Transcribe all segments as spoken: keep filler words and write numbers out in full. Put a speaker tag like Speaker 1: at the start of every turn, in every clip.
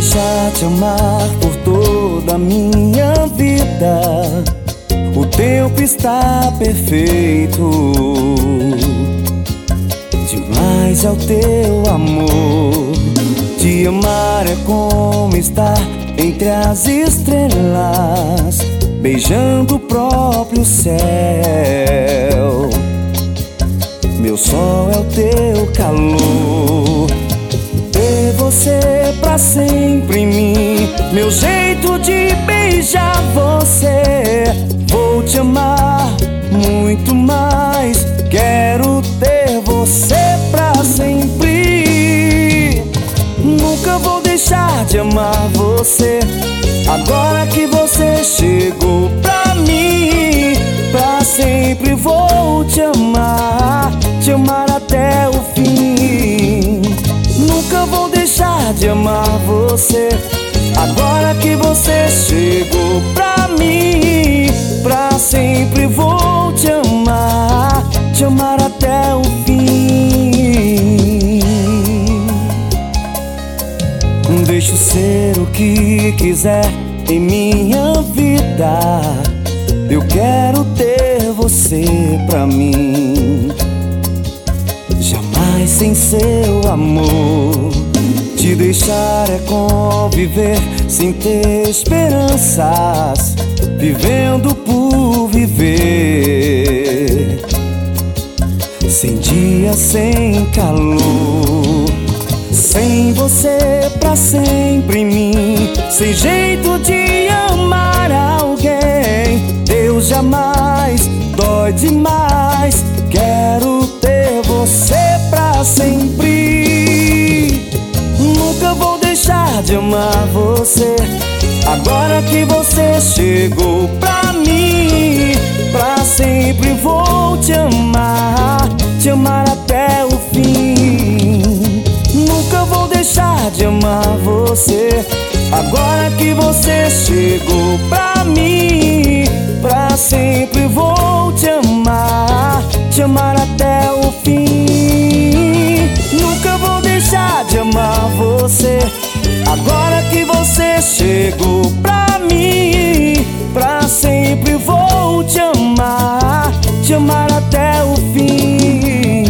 Speaker 1: deixar te amar por toda a minha vida. O tempo está perfeito, demais é o teu amor. Te amar é como estar entre as estrelas, beijando o próprio céu. Meu sol é o teu calor, ter você pra sempre em mim, meu jeito de beijar você. Vou te amar muito mais, quero ter você pra sempre. Nunca vou deixar de amar você, agora que você chegou pra mim. Pra sempre vou te amar, te amar até o fim. Nunca vou deixar de amar você, agora que você chegou pra mim. Pra sempre vou te amar, te amar até o fim. Deixo ser o que quiser em minha vida, eu quero ter você pra mim. Jamais sem seu amor, te deixar é conviver sem ter esperanças, vivendo por viver, sem dia, sem calor. Sem você pra sempre em mim, sem jeito de amar alguém. Deus jamais, dói demais, quero ter você pra sempre. Nunca vou deixar de amar você, agora que você chegou pra mim. Pra sempre vou te amar, te amar até o fim. Nunca vou deixar de amar você, agora que você chegou pra mim. Pra sempre vou te amar, te amar até o fim. Nunca vou deixar de amar você, agora que você chegou pra mim. Pra sempre vou te amar, te amar até o fim.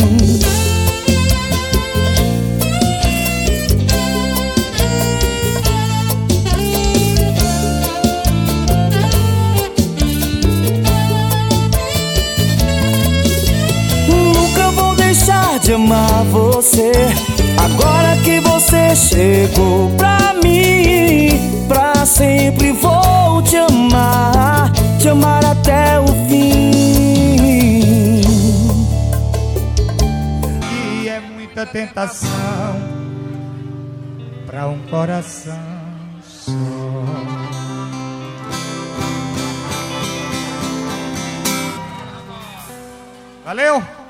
Speaker 1: De amar você, agora que você chegou pra mim. Pra sempre vou te amar, te amar até o fim.
Speaker 2: E é muita tentação pra um coração só. Valeu!